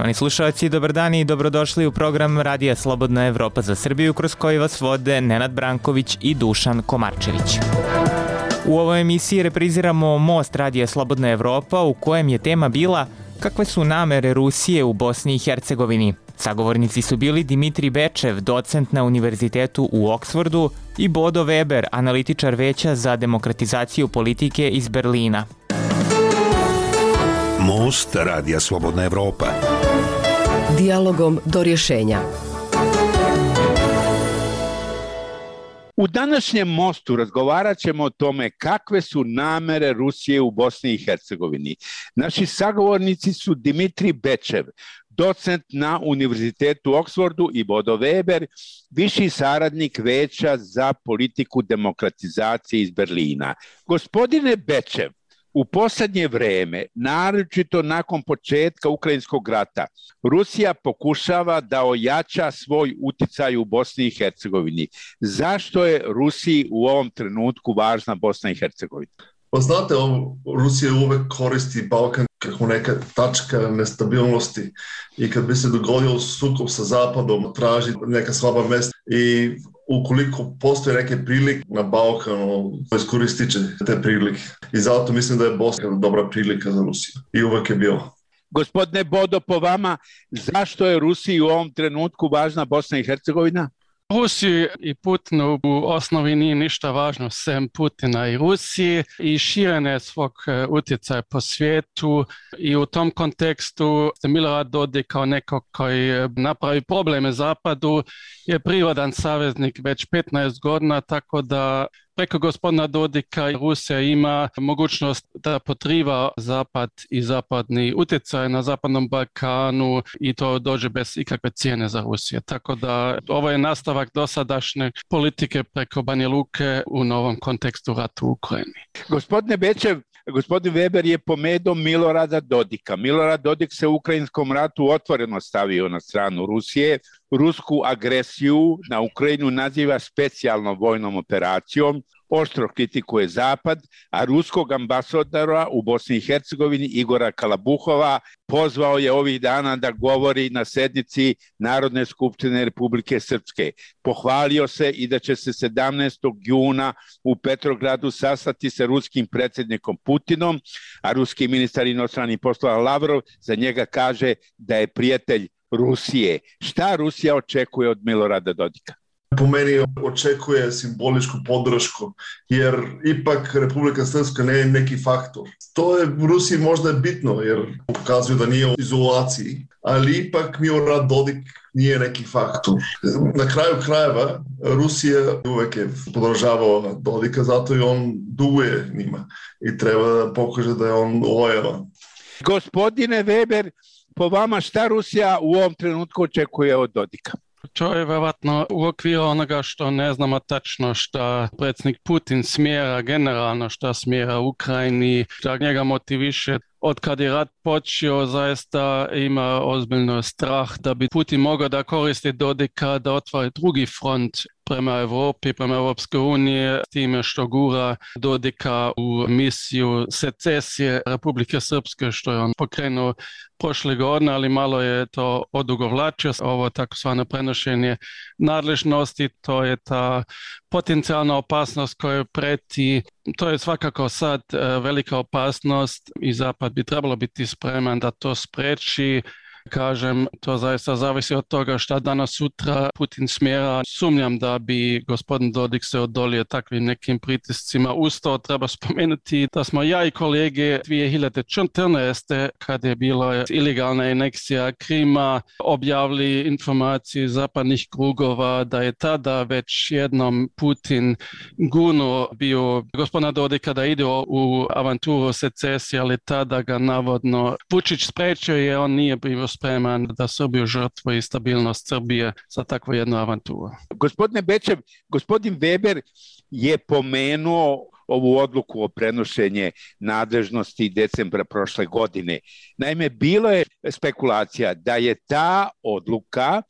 Poštovani slušalci, dobar dan i dobrodošli u program Radija Slobodna Evropa za Srbiju, kroz koji vas vode Nenad Branković i Dušan Komarčević. U ovoj emisiji repriziramo Most Radija Slobodna Evropa, u kojem je tema bila kakve su namere Rusije u Bosni i Hercegovini. Sagovornici su bili Dimitrij Bečev, docent na Univerzitetu u Oksfordu, i Bodo Weber, analitičar Veća za demokratizaciju politike iz Berlina. Most Radija Slobodna Evropa. Dijalogom do rješenja. U današnjem mostu razgovarat ćemo o tome kakve su namere Rusije u Bosni i Hercegovini. Naši sagovornici su Dimitrij Bečev, docent na Univerzitetu u Oksfordu, i Bodo Weber, viši saradnik Veća za politiku demokratizacije iz Berlina. Gospodine Bečev, u posljednje vreme, naročito nakon početka Ukrajinskog rata, Rusija pokušava da ojača svoj uticaj u Bosni i Hercegovini. Zašto je Rusiji u ovom trenutku važna Bosna i Hercegovina? Pa znate, Rusija uvek koristi Balkan kako neka tačka nestabilnosti i kad bi se dogodio sukob sa Zapadom, traži neka slaba mesta i ukoliko postoje neke prilike na Balkanu, iskoristit će te prilike. I zato mislim da je Bosna dobra prilika za Rusiju. I uvek je bilo. Gospodine Bodo, po vama, zašto je Rusiji u ovom trenutku važna Bosna i Hercegovina? Rusiji i Putinu u osnovi nije ništa važno sem Putina i Rusiji i širenje svog utjecaja po svijetu, i u tom kontekstu Milorad Dodik kao neko koji napravi probleme Zapadu je prirodan saveznik već 15 godina, tako da preko gospodina Dodika Rusija ima mogućnost da potriva Zapad i zapadni utjecaj na Zapadnom Balkanu i to dođe bez ikakve cijene za Rusiju. Tako da ovo je nastavak dosadašnje politike preko Banja Luke u novom kontekstu rata u Ukrajini. Gospodine Bečev, gospodin Weber je pomenuo Milorada Dodika. Milorad Dodik se u ukrajinskom ratu otvoreno stavio na stranu Rusije. Rusku agresiju na Ukrajinu naziva specijalnom vojnom operacijom, oštro kritikuje Zapad, a ruskog ambasadora u Bosni i Hercegovini Igora Kalabuhova pozvao je ovih dana da govori na sednici Narodne skupštine Republike Srpske. Pohvalio se i da će se 17. juna u Petrogradu sastati sa ruskim predsjednikom Putinom, a ruski ministar inostranih poslova Lavrov za njega kaže da je prijatelj Rusije. Šta Rusija očekuje od Milorada Dodika? Po meni očekuje simboličku podršku, jer ipak Republika Srpska ne je neki faktor. To je u Rusiji možda bitno, jer pokazuju da nije u izolaciji, ali ipak Milorad Dodik nije neki faktor. Na kraju krajeva Rusija uvek je podržavao Dodika, zato i on duguje njima i treba da pokaže da je on lojalan. Gospodine Weber, po vama šta Rusija u ovom trenutku očekuje od Dodika? To je vjerojatno u okviru onoga što ne znamo tačno šta predsjednik Putin smjera generalno, šta smjera Ukrajini, šta njega motiviše. Od kad je rat počeo, zaista ima ozbiljno strah da bi Putin mogao da koristi Dodika da otvori drugi front prema Evropi, prema Evropske unije, s time što gura Dodika u misiju secesije Republike Srpske, što je on pokrenuo prošle godine, ali malo je to odugovlačio. Ovo takozvano prenošenje nadležnosti, to je ta potencijalna opasnost koja preti. To je svakako sad velika opasnost i Zapad bi trebalo biti spreman da to spreči. Kažem, to zaista zavisi od toga šta danas sutra Putin smjera. Sumnjam da bi gospodin Dodik se odolio takvim nekim pritiscima. Uz to treba spomenuti da smo ja i kolege 2014. kad je bila ilegalna aneksija Krima objavili informaciju zapadnih krugova da je tada već jednom Putin gurnuo bio gospodina Dodika da ide u avanturu secesije, ali tada ga navodno Vučić sprečio jer on nije bio spreman da Srbiju žrtvuje i stabilnost Srbije za takvu jednu avanturu. Gospodine Bečev, gospodin Weber je pomenuo ovu odluku o prenošenje nadležnosti decembra prošle godine. Naime, bilo je spekulacija da je ta odluka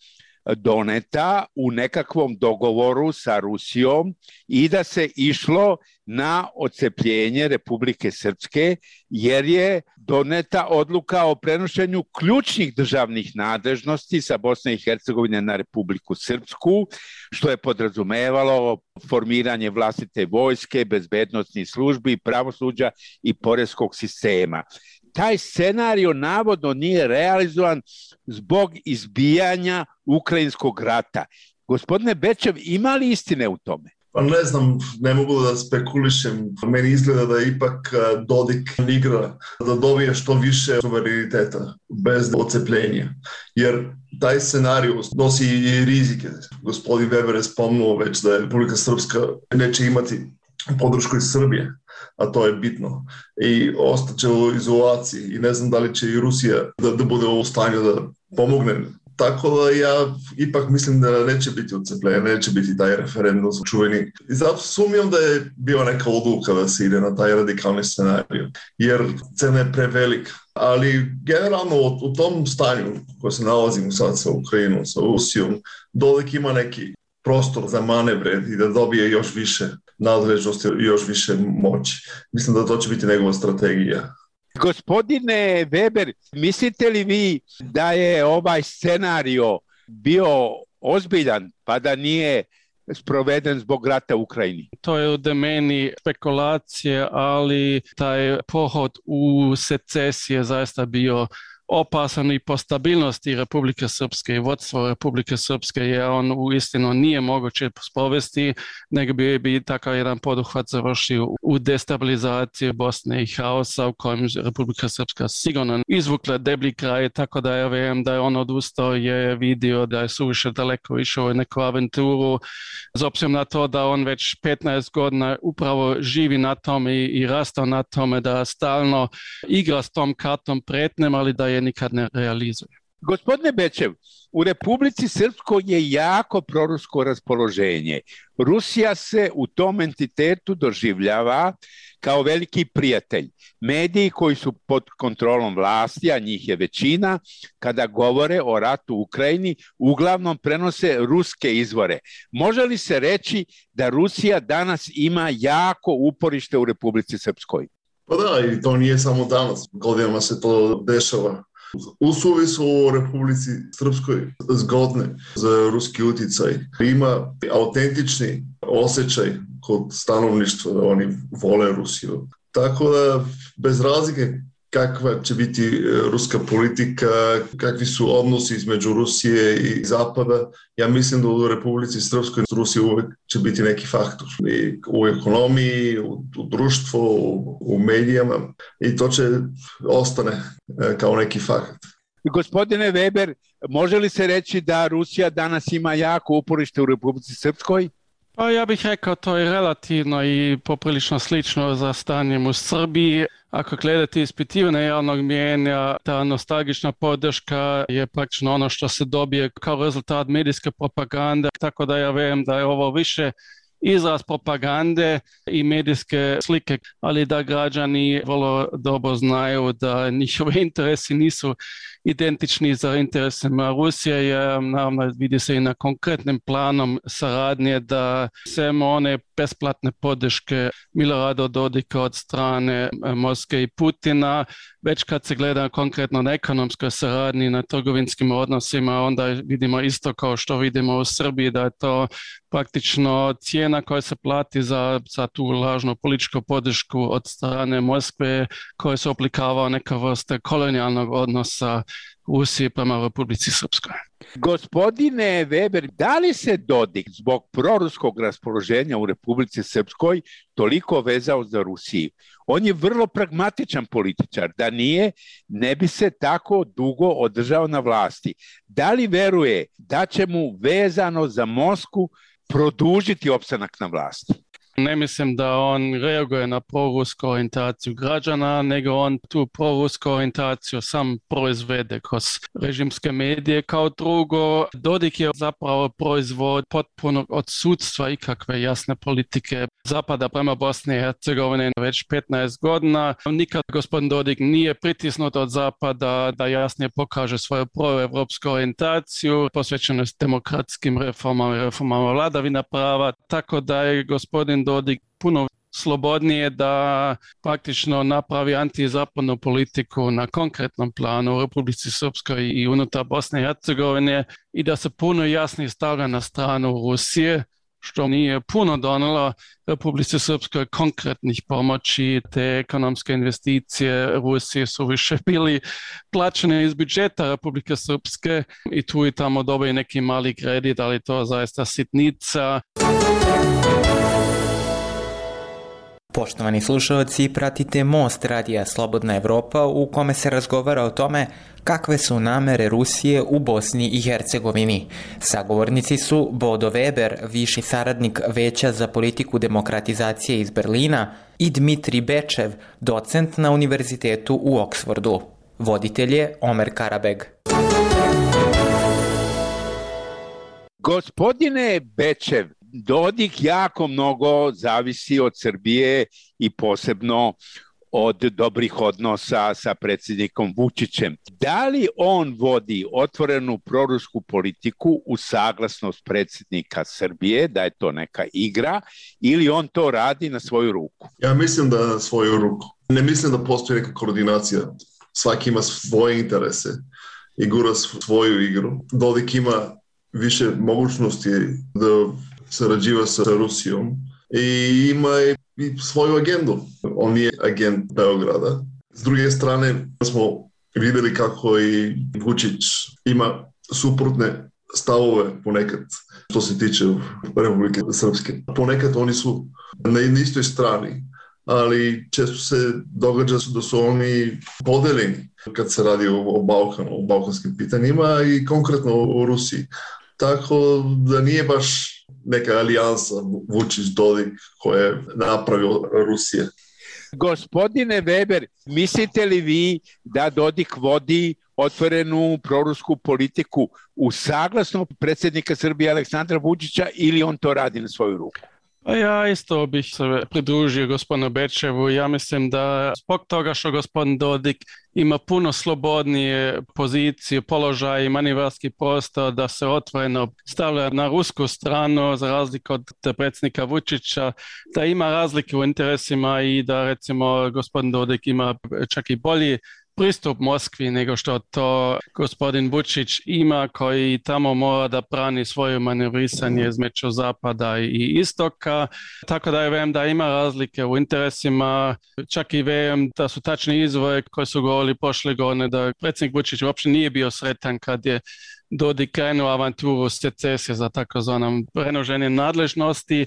doneta u nekakvom dogovoru sa Rusijom i da se išlo na odcepljenje Republike Srpske, jer je doneta odluka o prenošenju ključnih državnih nadležnosti sa Bosne i Hercegovine na Republiku Srpsku, što je podrazumevalo formiranje vlastite vojske, bezbednosnih službi, pravosuđa i poreskog sistema. Taj scenario navodno nije realizovan zbog izbijanja ukrajinskog rata. Gospodine Bečev, ima li istine u tome? Pa ne znam, ne mogu da spekulišem. Meni izgleda da ipak Dodik igra da dobije što više suvereniteta bez odcepljenja. Jer taj scenarij nosi i rizike. Gospodin Weber je spomnuo već da je Republika Srpska neće imati podršku iz Srbije, a to je bitno. I ostaće u izolaciji i ne znam da li će i Rusija da bude u stanju da pomogne. Tako da ja ipak mislim da neće biti odcepljenje, neće biti taj referendum čuveni. I zato sumnjam da je bio neka odluka da se ide na taj radikalni scenarij, jer cena je prevelika. Ali generalno u tom stanju koje se nalazimo sad sa Ukrajinom, sa Rusijom, Dodik ima neki prostor za manevre i da dobije još više nadležnosti i još više moći. Mislim da to će biti njegova strategija. Gospodine Weber, mislite li vi da je ovaj scenario bio ozbiljan pa da nije sproveden zbog rata u Ukrajini? To je u domeni spekulacije, ali taj pohod u secesiju je zaista bio opasan i po stabilnosti Republike Srpske i vodstvo Republike Srpske, jer on uistinu nije moguće sprovesti, nego bi takav jedan poduhvat završio u destabilizaciji Bosne i haosa u kojem Republika Srpska sigurno izvukla deblji kraj, tako da ja vjerujem da je on odustao, je vidio da je suviše daleko išao u neku aventuru, s obzirom na to da on već 15 godina upravo živi na tome i rastao na tome da stalno igra s tom kartom pretnjem, ali da je nikad ne realizuje. Gospodine Bečev, u Republici Srpskoj je jako prorusko raspoloženje. Rusija se u tom entitetu doživljava kao veliki prijatelj. Mediji koji su pod kontrolom vlasti, a njih je većina, kada govore o ratu u Ukrajini, uglavnom prenose ruske izvore. Može li se reći da Rusija danas ima jako uporište u Republici Srpskoj? Pa da, i to nije samo danas. Godinama se to dešava. Uslovi su u Republici Srpskoj zgodne za ruski utjecaj. Ima autentični osjećaj kod stanovništva da oni vole Rusiju. Tako da bez razlike kakva će biti ruska politika, kakvi su odnosi između Rusije i Zapada, ja mislim da u Republici Srpskoj Rusija uvek će biti neki faktor. I u ekonomiji, u društvu, u medijama i to će ostane kao neki faktor. Gospodine Weber, može li se reći da Rusija danas ima jako uporište u Republici Srpskoj? Pa ja bih rekao to je relativno i poprilično slično za stanjem u Srbiji. Ako gledate ispitivanje javnog mijenja, ta nostalgična podrška je praktično ono što se dobije kao rezultat medijske propagande, tako da ja vjerujem da je ovo više izraz propagande i medijske slike, ali da građani vrlo dobro znaju da njihovi interesi nisu identični za interesima Rusije, jer naravno vidi se i na konkretnim planom saradnje da samo one besplatne podrške Milorada Dodika od strane Moskve i Putina, već kad se gleda konkretno na ekonomskoj saradnji, na trgovinskim odnosima, onda vidimo isto kao što vidimo u Srbiji, da je to praktično cijena koja se plati za tu lažnu političku podršku od strane Moskve, koja se oblikava neka vrsta kolonijalnog odnosa Rusije prema Republici Srpskoj. Gospodine Weber, da li se Dodik zbog proruskog raspoloženja u Republici Srpskoj toliko vezao za Rusiju? On je vrlo pragmatičan političar, da nije, ne bi se tako dugo održao na vlasti. Da li veruje da će mu vezano za Moskvu produžiti opstanak na vlasti? Ne mislim da on reaguje na prorusku orijentaciju građana, nego on tu prorusku orijentaciju sam proizvede kroz režimske medije. Kao drugo, Dodik je zapravo proizvod potpunog odsudstva ikakve jasne politike Zapada prema Bosni i Hercegovini već 15 godina. Nikad gospodin Dodik nije pritisnut od Zapada da jasnije pokaže svoju proevropsku orijentaciju, posvećenost demokratskim reformama i reformama vladavina prava, tako da je gospodin Dodik puno slobodnije da praktično napravi antizapadnu politiku na konkretnom planu u Republici Srpskoj i unutar Bosne i Hercegovine i da se puno jasnije stavlja na stranu Rusije, što nije puno donijelo Republici Srpskoj konkretnih pomoći. Te ekonomske investicije Rusije su više bili plaćene iz budžeta Republike Srpske i tu i tamo dobije neki mali kredit, ali to zaista sitnica. Poštovani slušalci, pratite Most radija Slobodna Evropa u kome se razgovara o tome kakve su namere Rusije u Bosni i Hercegovini. Sagovornici su Bodo Weber, viši saradnik Veća za politiku demokratizacije iz Berlina, i Dmitri Bečev, docent na univerzitetu u Oksfordu. Voditelj je Omer Karabeg. Gospodine Bečev, Dodik jako mnogo zavisi od Srbije i posebno od dobrih odnosa sa predsjednikom Vučićem. Da li on vodi otvorenu prorusku politiku u saglasnost predsjednika Srbije, da je to neka igra, ili on to radi na svoju ruku? Ja mislim da na svoju ruku. Ne mislim da postoji neka koordinacija. Svaki ima svoje interese i gura svoju igru. Dodik ima više mogućnosti da sarađiva sa Rusijom i ima i svoju agendu. On je agent Beograda. S druge strane smo vidjeli kako i Vučić ima suprotne stavove ponekad što se tiče Republike Srpske. Ponekad oni su na istoj strani, ali često se događa da su oni podeljeni kad se radi o Balkanu, o balkanskim pitanjima i konkretno o Rusiji. Tako da nije baš neka alijansa Vučić-Dodik koja je napravio Rusije. Gospodine Weber, mislite li vi da Dodik vodi otvorenu prorusku politiku u saglasnost predsjednika Srbije Aleksandra Vučića ili on to radi na svoju ruku? Pa ja isto bih se pridružio gospodinu Bečevu. Ja mislim da zbog toga što gospodin Dodik ima puno slobodnije pozicije, položaj i manevarski prostor da se otvoreno stavlja na rusku stranu za razliku od predsjednika Vučića, da ima razlike u interesima i da recimo gospodin Dodik ima čak i bolji pristup Moskvi nego što to gospodin Vučić ima, koji tamo mora da brani svoje manevrisanje između zapada i istoka. Tako da vem da ima razlike u interesima, čak i vem da su tačni izvori koji su govorili prošle godine da predsjednik Vučić uopće nije bio sretan kad je Dodik krenuo avanturu secesije za takozvanom prenoženje nadležnosti,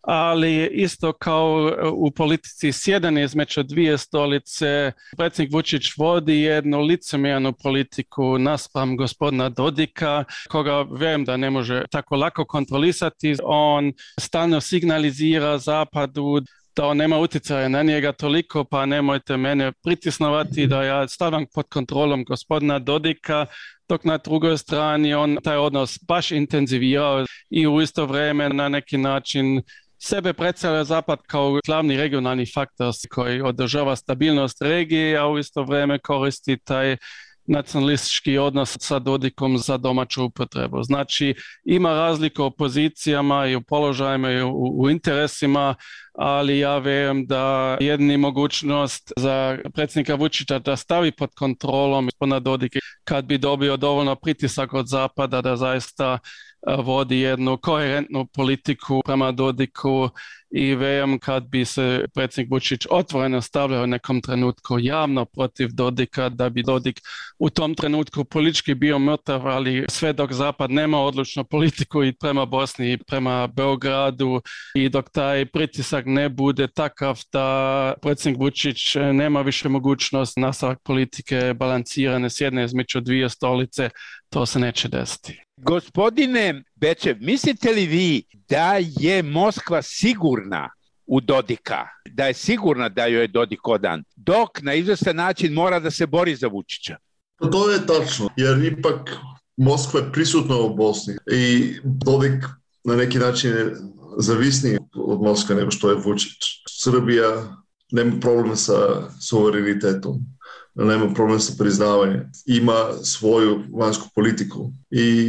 ali isto kao u politici sjedanje između dvije stolice, predsjednik Vučić vodi jednu licemjernu politiku naspram gospodina Dodika, koga vjerujem da ne može tako lako kontrolisati. On stalno signalizira Zapadu da on nema utjecaja na njega toliko, pa nemojte mene pritisnovati da ja stavljam pod kontrolom gospodina Dodika, dok na drugoj strani on taj odnos baš intenzivirao i u isto vrijeme na neki način sebe predstavlja Zapad kao glavni regionalni faktor koji održava stabilnost regije, a u isto vrijeme koristi taj nacionalistički odnos sa Dodikom za domaću upotrebu. Znači, ima razliku u pozicijama i u položajima i u interesima, ali ja vjerujem da jedini mogućnost za predsjednika Vučića da stavi pod kontrolom gospodina Dodika kad bi dobio dovoljno pritisak od Zapada da zaista vodi jednu koherentnu politiku prema Dodiku i vjerujem kad bi se predsjednik Vučić otvoreno stavljao u nekom trenutku javno protiv Dodika, da bi Dodik u tom trenutku politički bio mrtav, ali sve dok Zapad nema odlučnu politiku i prema Bosni i prema Beogradu i dok taj pritisak ne bude takav da predsjednik Vučić nema više mogućnost nastavak politike balansirane s jedne između dvije stolice, to se neće desiti. Gospodine Bečev, mislite li vi da je Moskva sigurna u Dodika, da je sigurna da joj je Dodik odan, dok na izvestan način mora da se bori za Vučića. To je tačno, jer ipak Moskva je prisutna u Bosni i Dodik na neki način je zavisniji od Moskve nego što je Vučić. Srbija nema problem sa suverenitetom, nema problem sa priznavanjem, ima svoju vanjsku politiku i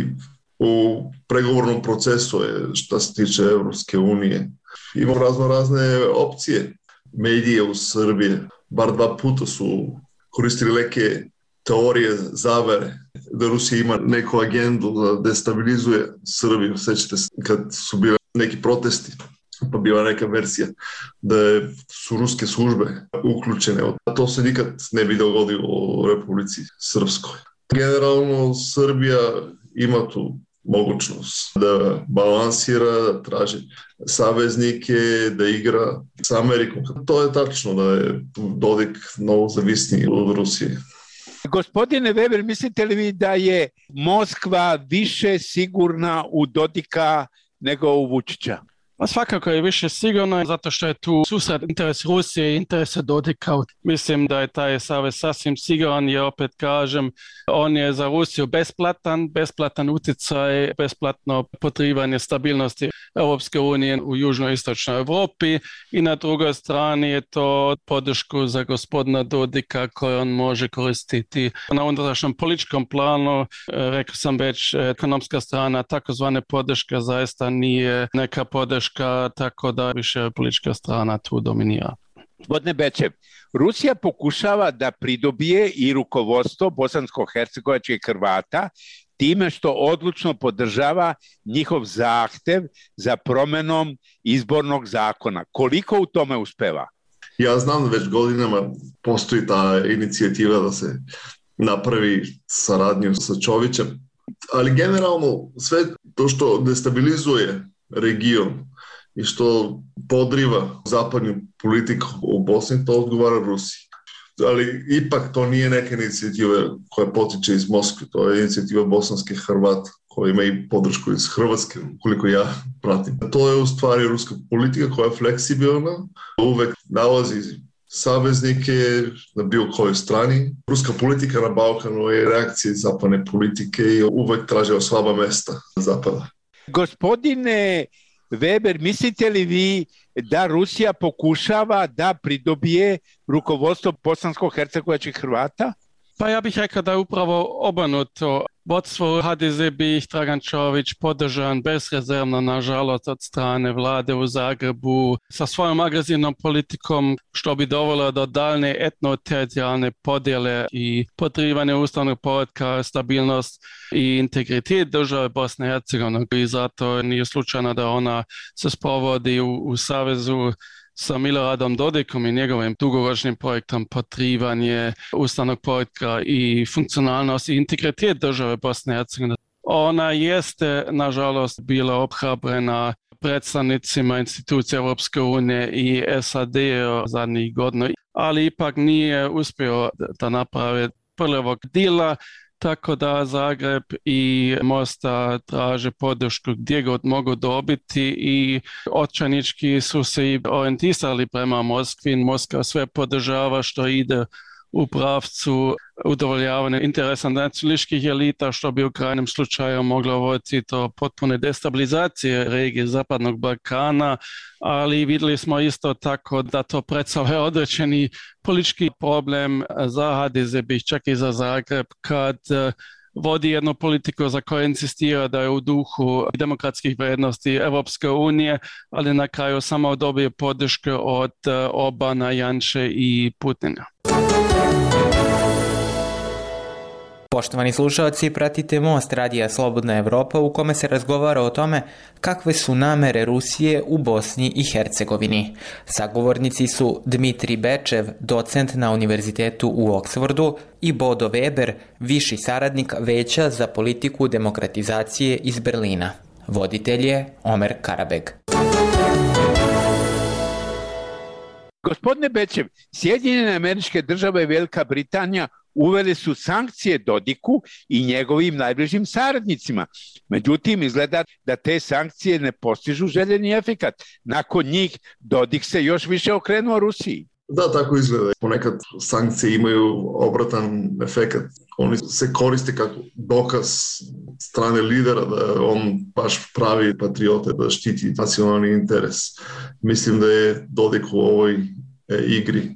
u pregovornom procesu je što se tiče Evropske unije. Ima razne opcije. Medije u Srbiji bar 2 puta su koristili neke teorije zavere da Rusija ima neku agendu da destabilizuje Srbiju. Sećate se kad su bile neki protesti, pa bila neka verzija da su ruske službe uključene. To se nikad ne bi dogodilo u Republici Srpskoj. Generalno Srbija ima tu mogućnost da balansira, da traži saveznike, da igra s Amerikom. To je tačno da je Dodik mnogo zavisniji od Rusije. Gospodine Weber, mislite li vi da je Moskva više sigurna u Dodika nego u Vučića? Pa svakako je više sigurno, zato što je tu susret interes Rusije i interese Dodika. Mislim da je taj savez sasvim siguran, jer opet kažem, on je za Rusiju besplatan utjecaj, besplatno potrivanje stabilnosti Europske unije u južnoistočnoj Europi i na drugoj strani je to podršku za gospodina Dodika koju on može koristiti na unutrašnjem političkom planu. Rekao sam već, ekonomska strana takozvane podrške zaista nije neka podrška, tako da više politička strana tu dominira. Gospodine Bečev, Rusija pokušava da pridobije i rukovodstvo bosansko-hercegovačkih Hrvata time što odlučno podržava njihov zahtev za promenom izbornog zakona. Koliko u tome uspeva? Ja znam da već godinama postoji ta inicijativa da se napravi saradnju sa Čovićem, ali generalno sve to što destabilizuje region i što podriva zapadnu politiku u Bosni, to odgovara Rusiji. Ali ipak to nije neka inicijativa koja potiče iz Moskve, to je inicijativa bosanskih Hrvata koja ima i podršku iz Hrvatske, koliko ja pratim. To je u stvari ruska politika koja je fleksibilna, uvek nalazi saveznike na bilo kojoj strani. Ruska politika na Balkanu je reakcija zapadne politike i uvek traže slaba mesta zapada. Gospodine Weber, mislite li vi da Rusija pokušava da pridobije rukovodstvo bosansko-hercegovačkih Hrvata? Pa ja bih rekao da je upravo obrnuto. Vodstvo HDZ bi ih Dragan Čović podržan bezrezervno, nažalost, od strane vlade u Zagrebu sa svojom agresivnom politikom, što bi dovelo do daljne etno-teritorijalne podjele i podrivanje ustavnog poretka, stabilnost i integritet države Bosne i Hercegovine. I zato nije slučajno da ona se sprovodi u savezu sa Miloradom Dodikom i njegovim dugoročnim projektom podrivanje ustavnog poretka i funkcionalnost i integritet države Bosne i Hercegovine. Ona jeste, nažalost, bila obhrabrena predstavnicima institucija Europske unije i SAD zadnjih godina, ali ipak nije uspio da napravi prvog dila, tako da Zagreb i Mostar traže podršku gdje god mogu dobiti i očajnički su se i orijentisali prema Moskvi. Moskva sve podržava što ide u pravcu udovoljavanja interesa nacionalističkih elita, što bi u krajnjem slučaju moglo voditi do potpune destabilizacije regije Zapadnog Balkana, ali vidjeli smo isto tako da to predstavlja određeni politički problem za HDZ, čak i za Zagreb, kad vodi jednu politiku za koju insistira da je u duhu demokratskih vrijednosti Europske unije, ali na kraju samo dobije podršku od Obama, Janše i Putina. Poštovani slušalci, pratite Most radija Slobodna Evropa u kome se razgovara o tome kakve su namere Rusije u Bosni i Hercegovini. Sagovornici su Dmitri Bečev, docent na Univerzitetu u Oksfordu, i Bodo Weber, viši saradnik Veća za politiku demokratizacije iz Berlina. Voditelj je Omer Karabeg. Gospodine Bečev, Sjedinjene Američke Države i Velika Britanija uveli su sankcije Dodiku i njegovim najbližim saradnicima. Međutim, izgleda da te sankcije ne postižu željeni efekat. Nakon njih Dodik se još više okrenuo Rusiji. Da, tako izgleda. Ponekad sankcije imaju obratan efekat. Oni se koriste kako dokaz strane lidera da on baš pravi patriote, da štiti nacionalni interes. Mislim da je Dodik u ovoj igri,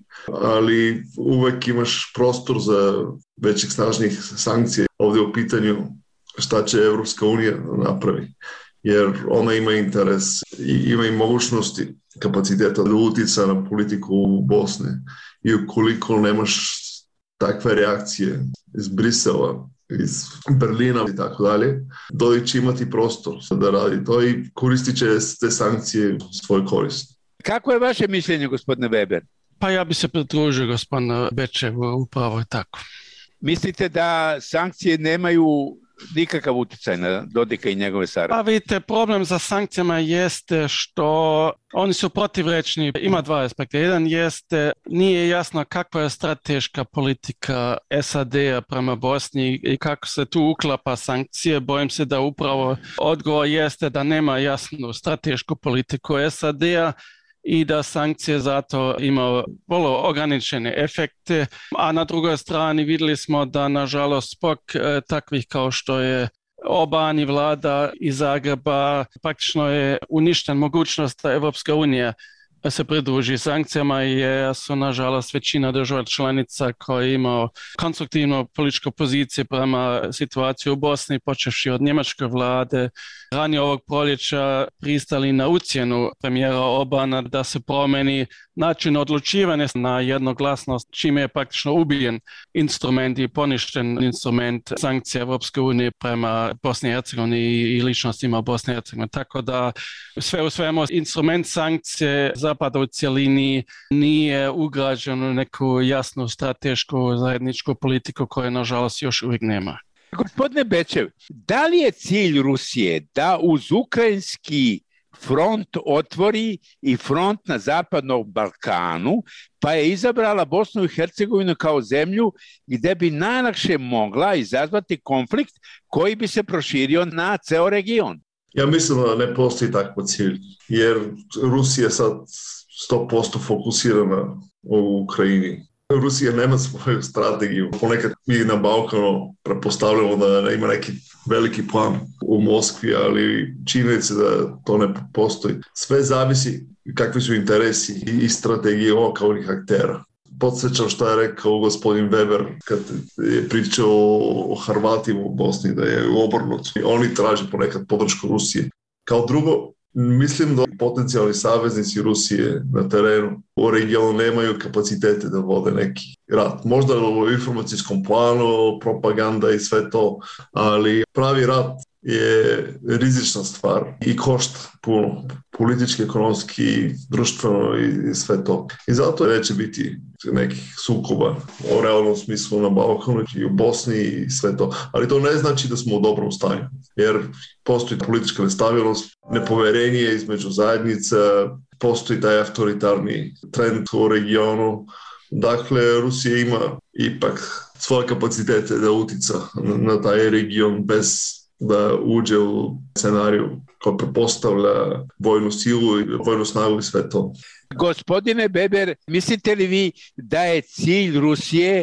ali uvek imaš prostor za većih snažnih sankcija. Ovdje u pitanju šta će Evropska unija napravi, jer ona ima interes i ima i mogućnosti, kapaciteta da utica na politiku u Bosni. I ukoliko nemaš takve reakcije iz Brisela, iz Berlina i tako dalje, Dodik će imati prostor da radi to i koristit će te sankcije u svoj korist. Kako je vaše mišljenje, gospodine Weber? Pa ja bi se pridružio gospodinu Bečevu, upravo je tako. Mislite da sankcije nemaju nikakav utjecaj na Dodika i njegove saradnike? Pa vidite, problem za sankcijama jeste što oni su protivrečni. Ima dva aspekta. Jedan jeste, nije jasno kakva je strateška politika SAD-a prema Bosni i kako se tu uklapa sankcije. Bojim se da upravo odgovor jeste da nema jasnu stratešku politiku SAD-a i da sankcije zato imaju vrlo ograničene efekte, a na drugoj strani vidjeli smo da nažalost zbog takvih kao što je Oban i vlada iz Zagreba praktično je uništen mogućnost da Evropska unija se pridruži sankcijama jer su nažalost većina država članica koji imaju konstruktivnu političku poziciju prema situaciji u Bosni, počevši od njemačke vlade, ranije ovog proljeća pristali na ucjenu premijera Obana da se promeni način odlučivanja na jednoglasnost, čime je praktično ubijen instrument i poništen instrument sankcija Evropske unije prema Bosni i Hercegovini i ličnostima Bosne i Hercegovine. Tako da sve u svemu instrument sankcije Zapada u cjelini nije ugrađen u neku jasnu stratešku zajedničku politiku koju nažalost još uvijek nema. Gospodine Bečev, da li je cilj Rusije da uz ukrajinski front otvori i front na Zapadnom Balkanu, pa je izabrala Bosnu i Hercegovinu kao zemlju gdje bi najlakše mogla izazvati konflikt koji bi se proširio na ceo region? Ja mislim da ne postoji takav cilj, jer Rusija je sad 100% fokusirana u Ukrajini. Rusija nema svoju strategiju. Ponekad mi na Balkanu prepostavljamo da ima neki veliki plan u Moskvi, ali činjenica da to ne postoji. Sve zavisi kakvi su interesi i strategije lokalnih aktera. Podsjećam što je rekao gospodin Weber kad je pričao o Hrvatima u Bosni, da je obrnut. Oni traže ponekad podršku Rusije. Kao drugo, mislim da potencijalni saveznici Rusije na terenu u regionu nemaju kapacitete da vode neki rat. Možda u informacijskom planu, propaganda i sve to, ali pravi rat je rizična stvar i košta puno, politički, ekonomski, društveno i sve to. I zato neće biti nekih sukoba u realnom smislu na Balkanu i u Bosni i sve to. Ali to ne znači da smo u dobrom stanju, jer postoji politička nestabilnost, nepoverenje između zajednica, postoji taj autoritarni trend u regionu. Dakle, Rusija ima ipak svoje kapacitete da utica na taj region bez da uđe u scenariju koji prepostavlja vojnu silu i vojnu snagu i sve to. Gospodine Weber, mislite li vi da je cilj Rusije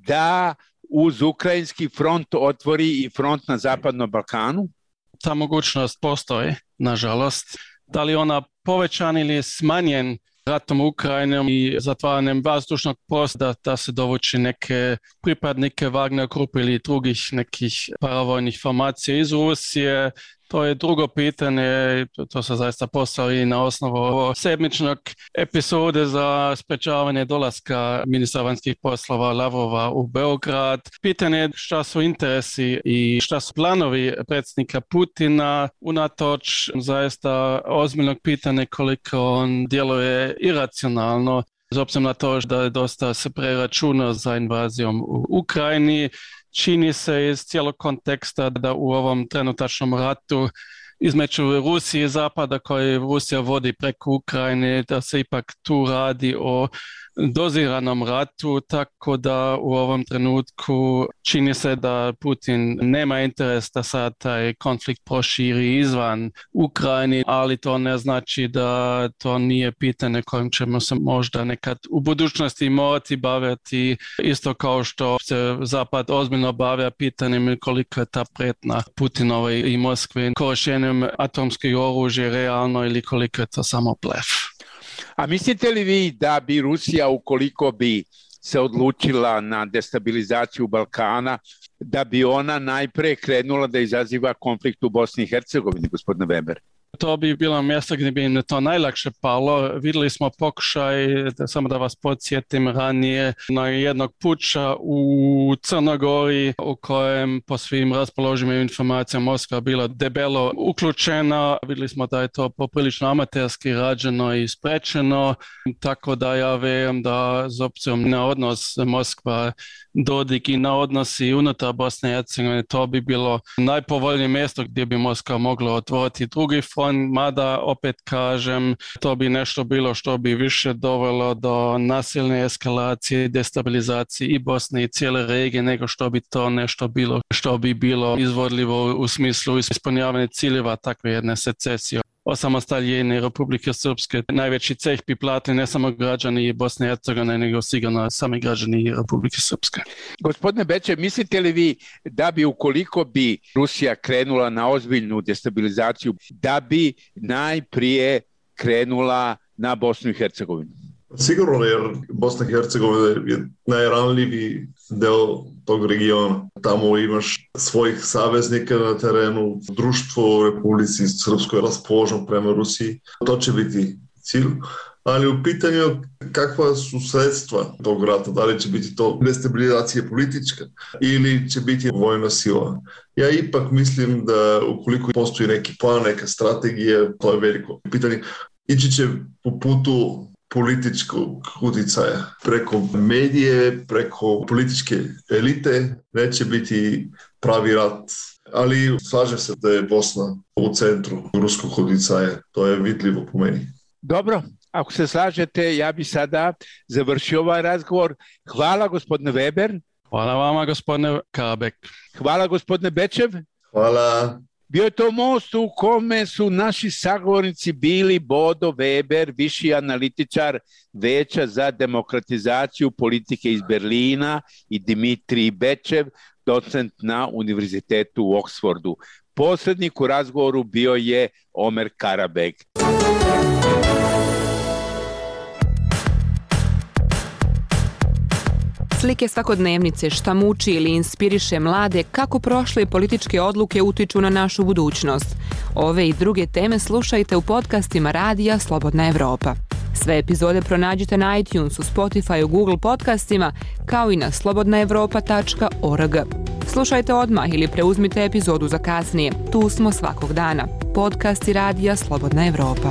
da uz ukrajinski front otvori i front na Zapadnom Balkanu? Ta mogućnost postoji, nažalost. Da li ona povećan ili smanjen ratom Ukrajinom i zatvaranjem vazdušnog prostora da se dovuči neke pripadnike Wagner grupe ili drugih nekih paravojnih formacija iz Rusije. To je drugo pitanje, to se zaista postavi na osnovu sedmičnog epizode za sprečavanje dolaska ministra vanjskih poslova Lavrova u Beograd. Pitanje je šta su interesi i šta su planovi predsjednika Putina, unatoč zaista ozbiljnog pitanja koliko on djeluje iracionalno, s obzirom na to da je dosta se preračunao za invazijom u Ukrajini. Čini se iz cijelog konteksta da u ovom trenutačnom ratu između Rusije i Zapada koje Rusija vodi preko Ukrajine, da se ipak tu radi o doziranom ratu, tako da u ovom trenutku čini se da Putin nema interes da sad taj konflikt proširi izvan Ukrajine, ali to ne znači da to nije pitanje kojim ćemo se možda nekad u budućnosti morati baviti, isto kao što se Zapad ozbiljno bavlja pitanjem koliko je ta prijetnja Putinove i Moskve korištenjem atomskih oružja realno ili koliko je to samo blef. A mislite li vi da bi Rusija, ukoliko bi se odlučila na destabilizaciju Balkana, da bi ona najpre krenula da izaziva konflikt u Bosni i Hercegovini, gospodine Weber? To bi bilo mjesto gdje bi im to najlakše palo. Vidjeli smo pokušaj, samo da vas podsjetim, ranije na jednog puča u Crnoj Gori u kojem po svim raspoloživim informacijama Moskva bila debelo uključena. Vidjeli smo da je to poprilično amaterski rađeno i sprečeno, tako da ja vjerujem da s obzirom na odnos Moskva Dodik i na odnosi unutar Bosne i Hercegovine, to bi bilo najpovoljnije mjesto gdje bi Moskva mogla otvoriti drugi front, mada opet kažem, to bi nešto bilo što bi više dovelo do nasilne eskalacije, destabilizacije i Bosne i cijele regije, nego što bi to nešto bilo što bi bilo izvodljivo u smislu ispunjavanja ciljeva takve jedne secesije. Osamostaljenje Republike Srpske najveći ceh bi platili ne samo građani Bosne i Hercegovine, nego sigurno sami građani Republike Srpske. Gospodine Bečev, mislite li vi da bi ukoliko bi Rusija krenula na ozbiljnu destabilizaciju, da bi najprije krenula na Bosnu i Hercegovinu? Sigurno, jer Bosna i Hercegovina je najranljiviji deo tog regiona. Tamo imaš svojih saveznika na terenu, društvo u Republici Srpskoj je raspoloženo prema Rusiji. To će biti cilj. Ali u pitanju kakva su sredstva tog rata, da li će biti to destabilizacija politička ili će biti vojna sila. Ja ipak mislim da ukoliko postoji neki plan, neka strategija, to je veliko pitanje. Ići će po putu političkog utjecaja. Preko medije, preko političke elite neće biti pravi rat. Ali slažem se da je Bosna u centru ruskog utjecaja. To je vidljivo po meni. Dobro, ako se slažete, ja bi sada završio ovaj razgovor. Hvala gospodine Weber. Hvala vama gospodine Kabek. Hvala gospodine Bečev. Hvala. Bio je to most u kome su naši sagovornici bili Bodo Weber, viši analitičar Veća za demokratizaciju politike iz Berlina, i Dimitrij Bečev, docent na Univerzitetu u Oksfordu. Posrednik u razgovoru bio je Omer Karabeg. Slike svakodnevnice, šta muči ili inspiriše mlade, kako prošle političke odluke utiču na našu budućnost. Ove i druge teme slušajte u podcastima Radija Slobodna Evropa. Sve epizode pronađite na iTunesu, Spotifyu, Google podcastima, kao i na slobodnaevropa.org. Slušajte odmah ili preuzmite epizodu za kasnije. Tu smo svakog dana. Podcasti Radija Slobodna Evropa.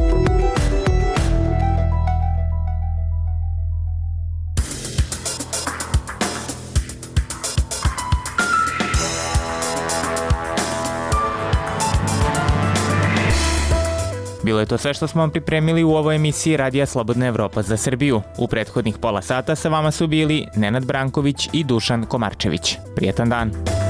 Bilo je to sve što smo vam pripremili u ovoj emisiji Radija Slobodna Evropa za Srbiju. U prethodnih pola sata sa vama su bili Nenad Branković i Dušan Komarčević. Prijetan dan!